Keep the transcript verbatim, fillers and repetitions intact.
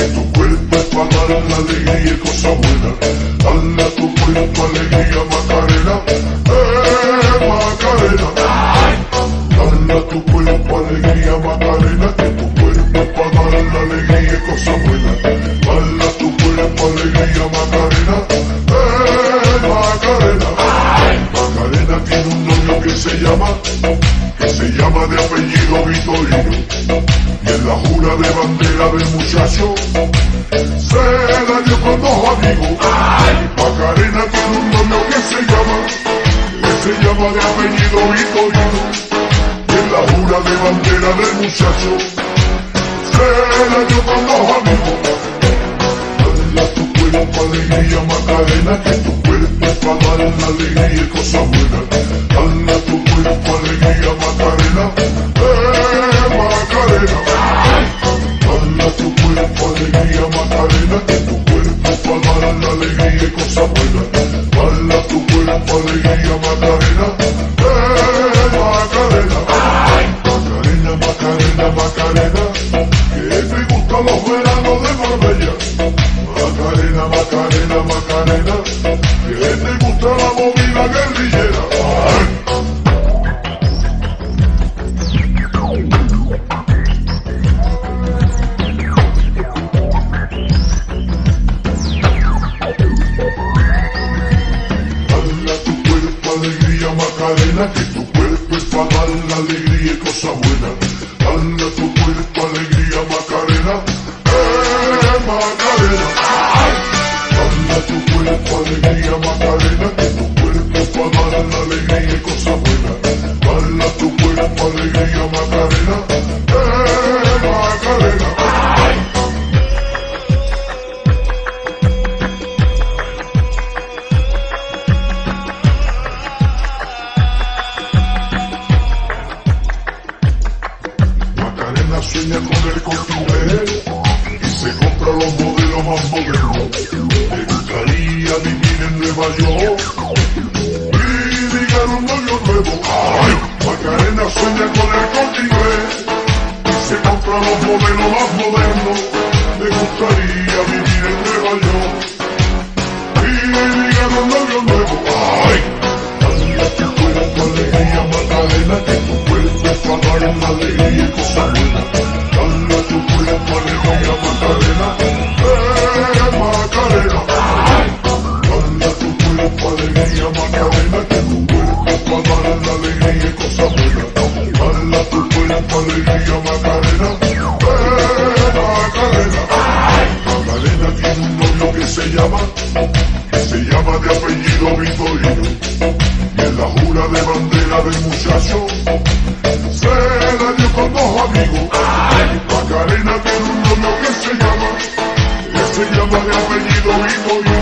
tu cuerpo es para dar la alegría y cosas buenas. Dale a tu cuerpo alegría, Macarena, eh, Macarena. Dale a tu cuerpo alegría, Macarena, que tu cuerpo es para dar la alegría y cosas buenas. Dale a tu cuerpo alegría, Macarena, eh, Macarena. Macarena tiene un novio que se llama, que se llama de apellido Vitorino. Y en la jura de bandera del muchacho se la dio con dos amigos. Macarena tiene un novio que se llama, que se llama de apellido Vitorino. Y en la jura de bandera del muchacho se la dio con dos amigos. Dale a tu cuerpo alegría, Macarena, que tu cuerpo es para dar la alegría y cosas buenas. Dale a tu cuerpo alegría, Macarena, eh, Macarena. Dale a tu cuerpo alegría, Macarena, que tu cuerpo es para dar la alegría y cosas buenas. Dale a tu cuerpo alegría, Macarena, eh, Macarena. Macarena, Macarena, Macarena, que te gustan los veranos de Marbella. Macarena, Macarena, Macarena, que te gusta la movida guerrillera. ¡Ay! Dale a tu cuerpo alegría, Macarena, que tu cuerpo es para dar la alegría y cosas buenas. Dale a tu cuerpo alegría, Macarena, eh, Macarena. Dale a tu cuerpo alegría, Macarena, que tu cuerpo es para dar la alegría y cosas buenas. Dale a tu cuerpo alegría, Macarena, eh, Macarena. Macarena sueña con el Corte Inglés y se compra los modelos más modernos. Le gustaría vivir en Nueva York y ligar un novio nuevo. ¡Ay! Macarena sueña con el Corte Inglés y se compra los modelos más modernos. Le gustaría vivir en Nueva York y ligar un novio nuevo. ¡Ay! Dale a tu cuerpo alegría, Macarena, que tu cuerpo es para dar la alegría y cosas buenas. Dale a tu cuerpo alegría, Macarena, eh, Macarena. Dale a tu cuerpo alegría, Macarena, que tu cuerpo es para dar la alegría y cosas buenas. Dale a tu cuerpo alegría, Macarena, eh, Macarena. Macarena tiene un novio que se llama, que se llama de apellido Vitorino. Y en la jura de bandera del muchacho se la dio con dos amigos. Macarena tiene un novio que se llama, que se llama de apellido Vitorino.